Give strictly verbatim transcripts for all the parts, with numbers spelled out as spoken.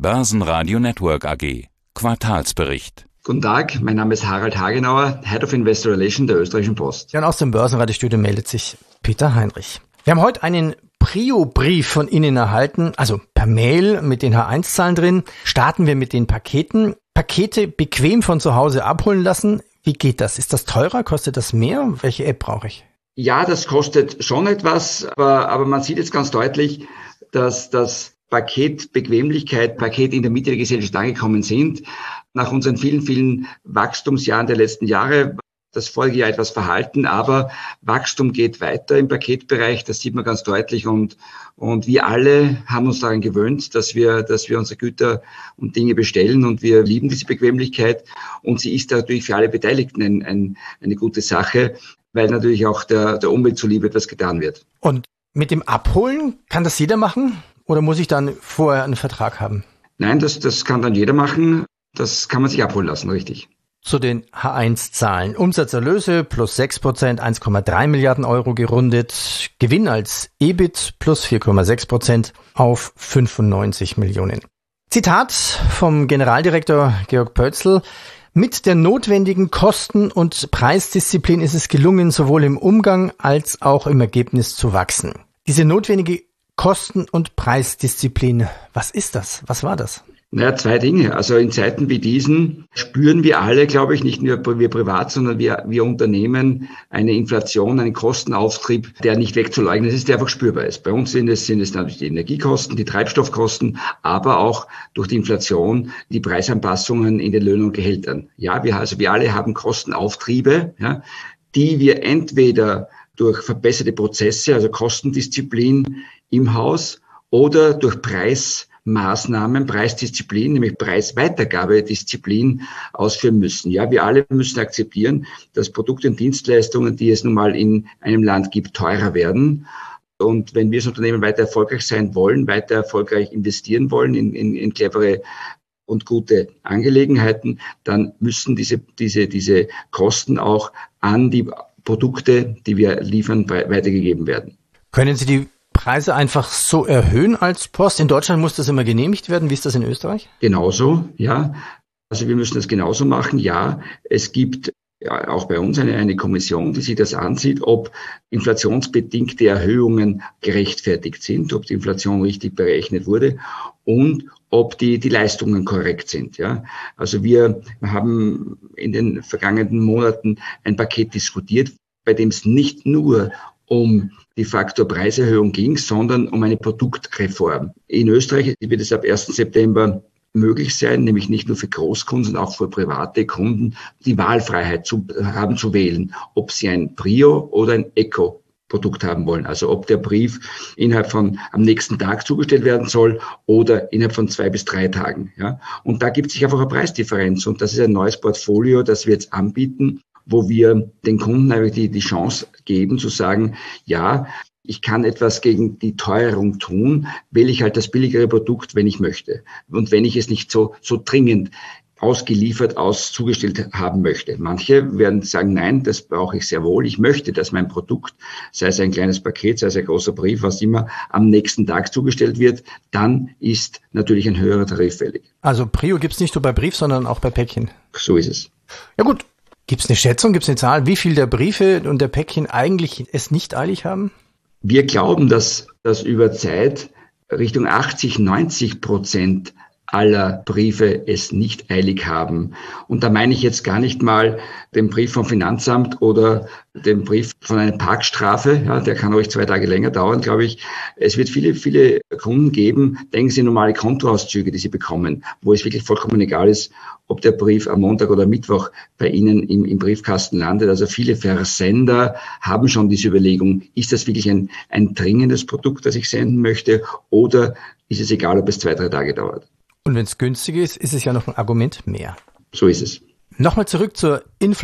Börsenradio Network A G. Quartalsbericht. Guten Tag, mein Name ist Harald Hagenauer, Head of Investor Relations der Österreichischen Post. Ja, und aus dem Börsenradiostudio meldet sich Peter Heinrich. Wir haben heute einen Prio-Brief von Ihnen erhalten, also per Mail mit den H eins Zahlen drin. Starten wir mit den Paketen. Pakete bequem von zu Hause abholen lassen. Wie geht das? Ist das teurer? Kostet das mehr? Welche App brauche ich? Ja, das kostet schon etwas, aber, aber man sieht jetzt ganz deutlich, dass das Paket Bequemlichkeit, Paket in der Mitte der Gesellschaft angekommen sind. Nach unseren vielen, vielen Wachstumsjahren der letzten Jahre, das vorige Jahr etwas verhalten, aber Wachstum geht weiter im Paketbereich, das sieht man ganz deutlich und, und wir alle haben uns daran gewöhnt, dass wir, dass wir unsere Güter und Dinge bestellen und wir lieben diese Bequemlichkeit und sie ist natürlich für alle Beteiligten ein, ein, eine gute Sache, weil natürlich auch der, der Umwelt zuliebe etwas getan wird. Und mit dem Abholen kann das jeder machen oder muss ich dann vorher einen Vertrag haben? Nein, das, das kann dann jeder machen, das kann man sich abholen lassen, richtig. Zu den H eins Zahlen. Umsatzerlöse plus sechs Prozent, eins Komma drei Milliarden Euro gerundet. Gewinn als E B I T plus vier Komma sechs Prozent auf fünfundneunzig Millionen. Zitat vom Generaldirektor Georg Pölzl. Mit der notwendigen Kosten- und Preisdisziplin ist es gelungen, sowohl im Umgang als auch im Ergebnis zu wachsen. Diese notwendige Kosten- und Preisdisziplin, was ist das? Was war das? Naja, zwei Dinge. Also in Zeiten wie diesen spüren wir alle, glaube ich, nicht nur wir privat, sondern wir, wir Unternehmen eine Inflation, einen Kostenauftrieb, der nicht wegzuleugnen ist, der einfach spürbar ist. Bei uns sind es, sind es natürlich die Energiekosten, die Treibstoffkosten, aber auch durch die Inflation die Preisanpassungen in den Löhnen und Gehältern. Ja, wir, also wir alle haben Kostenauftriebe, ja, die wir entweder durch verbesserte Prozesse, also Kostendisziplin im Haus oder durch Preis Maßnahmen, Preisdisziplin, nämlich Preisweitergabedisziplin ausführen müssen. Ja, wir alle müssen akzeptieren, dass Produkte und Dienstleistungen, die es nun mal in einem Land gibt, teurer werden. Und wenn wir als Unternehmen weiter erfolgreich sein wollen, weiter erfolgreich investieren wollen in, in, in clevere und gute Angelegenheiten, dann müssen diese, diese, diese Kosten auch an die Produkte, die wir liefern, weitergegeben werden. Können Sie die Preise einfach so erhöhen als Post? In Deutschland muss das immer genehmigt werden. Wie ist das in Österreich? Genauso, ja. Also wir müssen das genauso machen. Ja, es gibt ja auch bei uns eine, eine Kommission, die sich das ansieht, ob inflationsbedingte Erhöhungen gerechtfertigt sind, ob die Inflation richtig berechnet wurde und ob die, die Leistungen korrekt sind. Ja, also wir haben in den vergangenen Monaten ein Paket diskutiert, bei dem es nicht nur um die Faktor Preiserhöhung ging, sondern um eine Produktreform. In Österreich wird es ab ersten September möglich sein, nämlich nicht nur für Großkunden, sondern auch für private Kunden, die Wahlfreiheit zu haben zu wählen, ob sie ein Prio oder ein Eco Produkt haben wollen. Also ob der Brief innerhalb von am nächsten Tag zugestellt werden soll oder innerhalb von zwei bis drei Tagen. Ja. Und da gibt es sich einfach eine Preisdifferenz. Und das ist ein neues Portfolio, das wir jetzt anbieten, wo wir den Kunden eigentlich die, die Chance geben zu sagen, ja, ich kann etwas gegen die Teuerung tun, wähle ich halt das billigere Produkt, wenn ich möchte. Und wenn ich es nicht so, so dringend ausgeliefert, aus zugestellt haben möchte. Manche werden sagen, nein, das brauche ich sehr wohl. Ich möchte, dass mein Produkt, sei es ein kleines Paket, sei es ein großer Brief, was immer, am nächsten Tag zugestellt wird. Dann ist natürlich ein höherer Tarif fällig. Also Prio gibt es nicht nur bei Brief, sondern auch bei Päckchen. So ist es. Ja gut. Gibt es eine Schätzung, gibt es eine Zahl, wie viel der Briefe und der Päckchen eigentlich es nicht eilig haben? Wir glauben, dass das über Zeit Richtung achtzig, neunzig Prozent aller Briefe es nicht eilig haben. Und da meine ich jetzt gar nicht mal den Brief vom Finanzamt oder den Brief von einer Parkstrafe. Ja, der kann ruhig zwei Tage länger dauern, glaube ich. Es wird viele, viele Kunden geben, denken Sie normale Kontoauszüge, die Sie bekommen, wo es wirklich vollkommen egal ist, ob der Brief am Montag oder Mittwoch bei Ihnen im, im Briefkasten landet. Also viele Versender haben schon diese Überlegung, ist das wirklich ein, ein dringendes Produkt, das ich senden möchte, oder ist es egal, ob es zwei, drei Tage dauert? Und wenn es günstig ist, ist es ja noch ein Argument mehr. So ist es. Nochmal zurück zur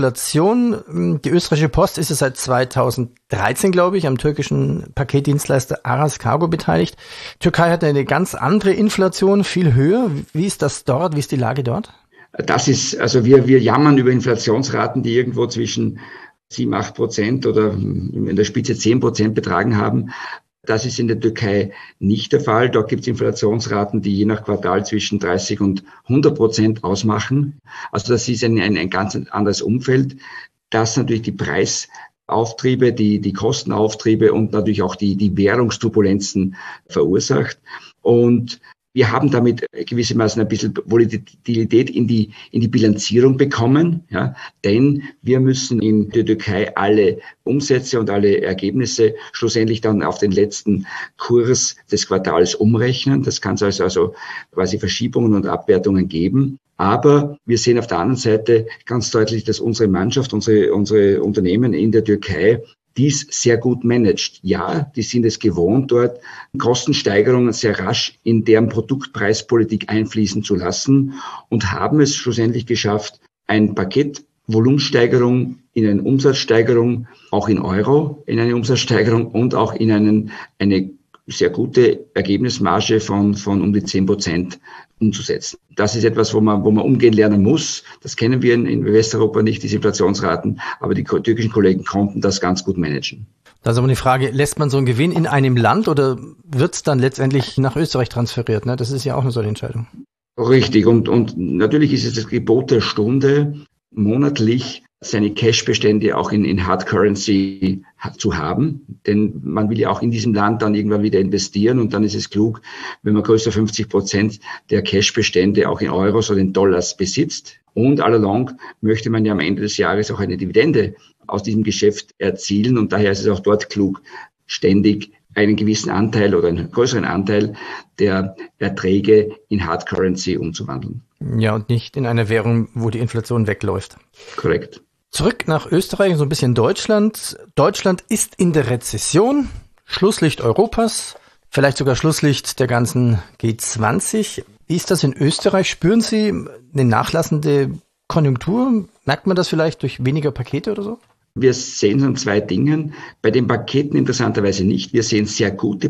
Inflation. Die österreichische Post ist es seit zweitausenddreizehn, glaube ich, am türkischen Paketdienstleister Aras Kargo beteiligt. Türkei hat eine ganz andere Inflation, viel höher. Wie ist das dort? Wie ist die Lage dort? Das ist, also wir, wir jammern über Inflationsraten, die irgendwo zwischen sieben, acht Prozent oder in der Spitze zehn Prozent betragen haben. Das ist in der Türkei nicht der Fall. Dort gibt es Inflationsraten, die je nach Quartal zwischen dreißig und hundert Prozent ausmachen. Also das ist ein, ein, ein ganz anderes Umfeld, das natürlich die Preisauftriebe, die, die Kostenauftriebe und natürlich auch die, die Währungsturbulenzen verursacht. Und wir haben damit gewissermaßen ein bisschen Volatilität in die, in die Bilanzierung bekommen, ja, denn wir müssen in der Türkei alle Umsätze und alle Ergebnisse schlussendlich dann auf den letzten Kurs des Quartals umrechnen. Das kann es also, also quasi Verschiebungen und Abwertungen geben. Aber wir sehen auf der anderen Seite ganz deutlich, dass unsere Mannschaft, unsere, unsere Unternehmen in der Türkei dies sehr gut managt. Ja, die sind es gewohnt, dort Kostensteigerungen sehr rasch in deren Produktpreispolitik einfließen zu lassen und haben es schlussendlich geschafft, ein Paket Volumensteigerung in eine Umsatzsteigerung, auch in Euro, in eine Umsatzsteigerung und auch in einen, eine sehr gute Ergebnismarge von, von um die zehn Prozent umzusetzen. Das ist etwas, wo man, wo man umgehen lernen muss. Das kennen wir in, in Westeuropa nicht, diese Inflationsraten, aber die türkischen Kollegen konnten das ganz gut managen. Das ist aber die Frage, lässt man so einen Gewinn in einem Land oder wird es dann letztendlich nach Österreich transferiert? Ne? Das ist ja auch eine solche Entscheidung. Richtig, und, und natürlich ist es das Gebot der Stunde, monatlich seine Cash-Bestände auch in, in Hard Currency zu haben. Denn man will ja auch in diesem Land dann irgendwann wieder investieren und dann ist es klug, wenn man größer fünfzig Prozent der Cash-Bestände auch in Euros oder in Dollars besitzt. Und allalong möchte man ja am Ende des Jahres auch eine Dividende aus diesem Geschäft erzielen und daher ist es auch dort klug, ständig einen gewissen Anteil oder einen größeren Anteil der Erträge in Hard Currency umzuwandeln. Ja, und nicht in einer Währung, wo die Inflation wegläuft. Korrekt. Zurück nach Österreich, so ein bisschen Deutschland. Deutschland ist in der Rezession, Schlusslicht Europas, vielleicht sogar Schlusslicht der ganzen G zwanzig. Wie ist das in Österreich? Spüren Sie eine nachlassende Konjunktur? Merkt man das vielleicht durch weniger Pakete oder so? Wir sehen es an zwei Dingen. Bei den Paketen interessanterweise nicht. Wir sehen sehr gute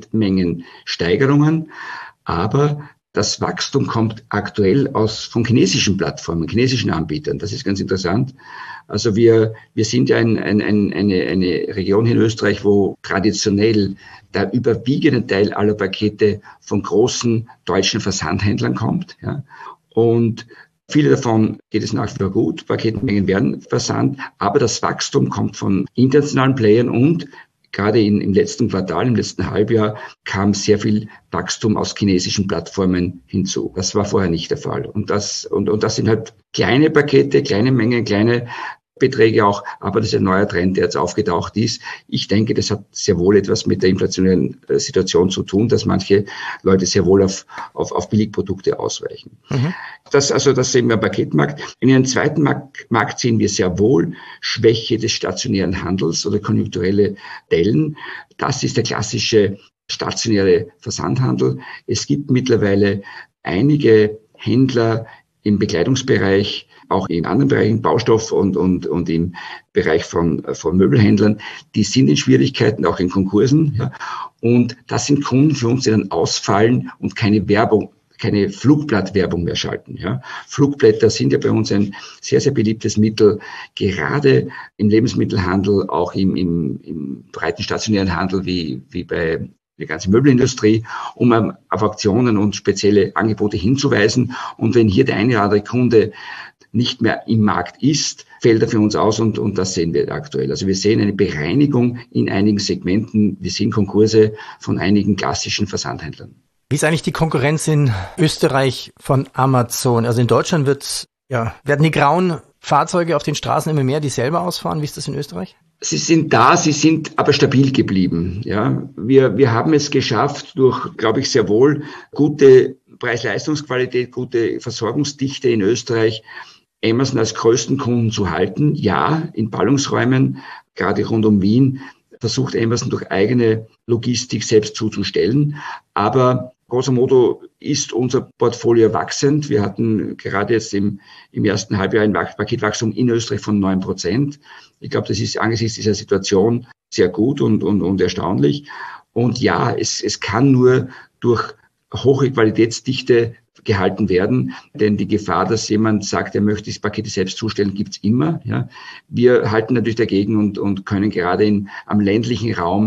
Paketmengensteigerungen, aber das Wachstum kommt aktuell aus von chinesischen Plattformen, chinesischen Anbietern. Das ist ganz interessant. Also wir, wir sind ja ein, ein, ein, eine, eine Region in Österreich, wo traditionell der überwiegende Teil aller Pakete von großen deutschen Versandhändlern kommt. Ja. Und viele davon geht es nach wie vor gut. Paketmengen werden versandt, aber das Wachstum kommt von internationalen Playern und gerade in, im letzten Quartal, im letzten Halbjahr kam sehr viel Wachstum aus chinesischen Plattformen hinzu. Das war vorher nicht der Fall. Und das, und, und das sind halt kleine Pakete, kleine Mengen, kleine Beträge auch, aber das ist ein neuer Trend, der jetzt aufgetaucht ist. Ich denke, das hat sehr wohl etwas mit der inflationären Situation zu tun, dass manche Leute sehr wohl auf, auf, auf Billigprodukte ausweichen. Mhm. Das, also, das sehen wir im Paketmarkt. In einem zweiten Markt, Markt sehen wir sehr wohl Schwäche des stationären Handels oder konjunkturelle Dellen. Das ist der klassische stationäre Versandhandel. Es gibt mittlerweile einige Händler im Bekleidungsbereich, auch in anderen Bereichen, Baustoff und, und, und im Bereich von, von Möbelhändlern, die sind in Schwierigkeiten, auch in Konkursen. Ja. Und das sind Kunden für uns, die dann ausfallen und keine Werbung, keine Flugblattwerbung mehr schalten. Ja. Flugblätter sind ja bei uns ein sehr, sehr beliebtes Mittel, gerade im Lebensmittelhandel, auch im, im, im breiten stationären Handel wie, wie bei die ganze Möbelindustrie, um auf Aktionen und spezielle Angebote hinzuweisen. Und wenn hier der eine oder andere Kunde nicht mehr im Markt ist, fällt er für uns aus und, und das sehen wir aktuell. Also wir sehen eine Bereinigung in einigen Segmenten. Wir sehen Konkurse von einigen klassischen Versandhändlern. Wie ist eigentlich die Konkurrenz in Österreich von Amazon? Also in Deutschland wird, ja, werden die grauen Fahrzeuge auf den Straßen immer mehr, die selber ausfahren. Wie ist das in Österreich? Sie sind da, sie sind aber stabil geblieben. Ja, wir, wir haben es geschafft durch, glaube ich, sehr wohl gute Preis-Leistungs-Qualität, gute Versorgungsdichte in Österreich, Amazon als größten Kunden zu halten. Ja, in Ballungsräumen, gerade rund um Wien, versucht Amazon durch eigene Logistik selbst zuzustellen. Aber grosso modo ist unser Portfolio wachsend. Wir hatten gerade jetzt im, im ersten Halbjahr ein Paketwachstum in Österreich von neun Prozent. Ich glaube, das ist angesichts dieser Situation sehr gut und, und, und erstaunlich. Und ja, es, es kann nur durch hohe Qualitätsdichte gehalten werden, denn die Gefahr, dass jemand sagt, er möchte die Pakete selbst zustellen, gibt's immer. Ja. Wir halten natürlich dagegen und, und können gerade in, am ländlichen Raum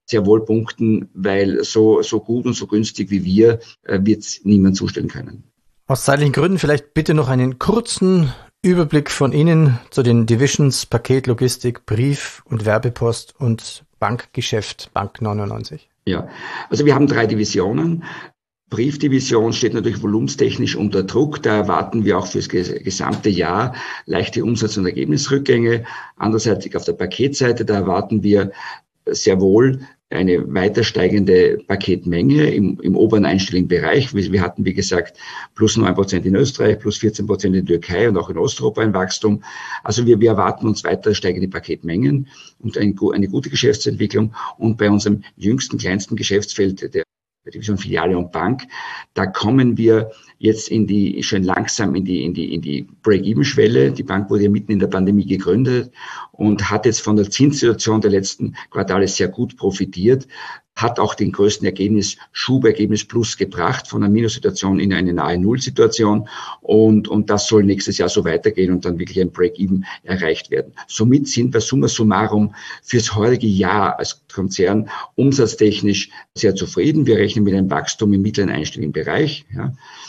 sehr wohl punkten, weil so, so gut und so günstig wie wir äh, wird es niemand zustellen können. Aus zeitlichen Gründen vielleicht bitte noch einen kurzen Überblick von Ihnen zu den Divisions Paket, Logistik, Brief- und Werbepost und Bankgeschäft, Bank neunundneunzig. Ja, also wir haben drei Divisionen. Briefdivision steht natürlich volumstechnisch unter Druck. Da erwarten wir auch fürs gesamte Jahr leichte Umsatz- und Ergebnisrückgänge. Andererseits auf der Paketseite, da erwarten wir sehr wohl eine weiter steigende Paketmenge im, im oberen einstelligen Bereich. Wir, wir hatten, wie gesagt, plus neun Prozent in Österreich, plus vierzehn Prozent in der Türkei und auch in Osteuropa ein Wachstum. Also wir, wir erwarten uns weiter steigende Paketmengen und ein, eine gute Geschäftsentwicklung. Und bei unserem jüngsten, kleinsten Geschäftsfeld, der Division Filiale und Bank, da kommen wir jetzt in die, schon langsam in die, in die, in die Break-Even-Schwelle. Die Bank wurde ja mitten in der Pandemie gegründet und hat jetzt von der Zinssituation der letzten Quartale sehr gut profitiert, hat auch den größten Ergebnis, Schub, Ergebnis Plus gebracht, von einer Minussituation in eine nahe Null-Situation. Und, und das soll nächstes Jahr so weitergehen und dann wirklich ein Break-Even erreicht werden. Somit sind wir summa summarum fürs heurige Jahr als Konzern umsatztechnisch sehr zufrieden. Wir rechnen mit einem Wachstum im mittleren einstelligen Bereich, ja.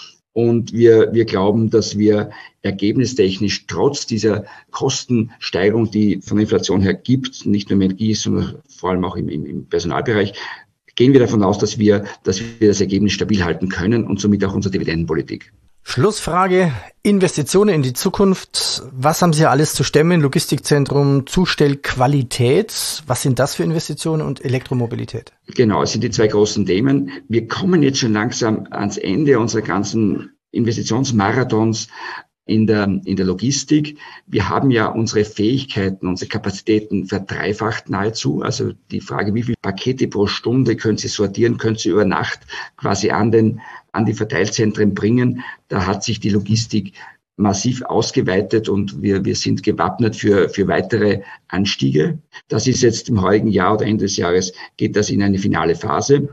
Und wir, wir glauben, dass wir ergebnistechnisch trotz dieser Kostensteigerung, die von der Inflation her gibt, nicht nur im Energie, sondern vor allem auch im, im Personalbereich, gehen wir davon aus, dass wir, dass wir das Ergebnis stabil halten können und somit auch unsere Dividendenpolitik. Schlussfrage, Investitionen in die Zukunft. Was haben Sie alles zu stemmen? Logistikzentrum, Zustellqualität. Was sind das für Investitionen und Elektromobilität? Genau, es sind die zwei großen Themen. Wir kommen jetzt schon langsam ans Ende unserer ganzen Investitionsmarathons in der, in der Logistik. Wir haben ja unsere Fähigkeiten, unsere Kapazitäten verdreifacht nahezu. Also die Frage, wie viele Pakete pro Stunde können Sie sortieren, können Sie über Nacht quasi an den, an die Verteilzentren bringen. Da hat sich die Logistik massiv ausgeweitet und wir, wir sind gewappnet für, für weitere Anstiege. Das ist jetzt im heurigen Jahr oder Ende des Jahres geht das in eine finale Phase.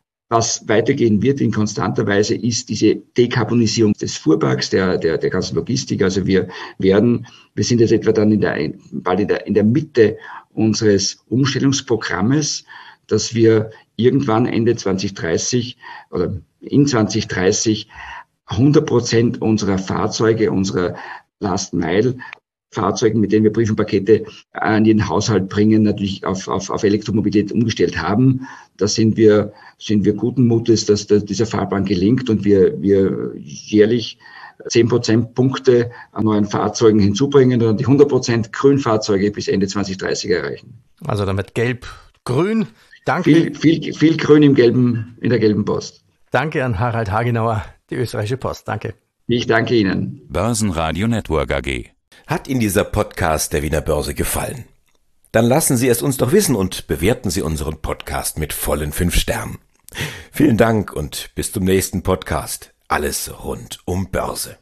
Was weitergehen wird in konstanter Weise, ist diese Dekarbonisierung des Fuhrparks, der, der, der ganzen Logistik. Also wir werden, wir sind jetzt etwa dann in der, bald in der, in der Mitte unseres Umstellungsprogrammes, dass wir irgendwann Ende zwanzig dreißig oder in zwanzig dreißig hundert Prozent unserer Fahrzeuge, unserer Last Mile Fahrzeugen, mit denen wir Brief und Pakete an den Haushalt bringen, natürlich auf, auf, auf Elektromobilität umgestellt haben. Da sind wir, sind wir guten Mutes, dass da dieser Fahrplan gelingt und wir, wir jährlich zehn Prozentpunkte an neuen Fahrzeugen hinzubringen und dann die hundert Prozent Grünfahrzeuge bis Ende zwanzig dreißig erreichen. Also damit gelb, grün. Danke. Viel, viel, viel Grün im gelben, in der gelben Post. Danke an Harald Hagenauer, die Österreichische Post. Danke. Ich danke Ihnen. Börsenradio Network A G. Hat Ihnen dieser Podcast der Wiener Börse gefallen? Dann lassen Sie es uns doch wissen und bewerten Sie unseren Podcast mit vollen fünf Sternen. Vielen Dank und bis zum nächsten Podcast. Alles rund um Börse.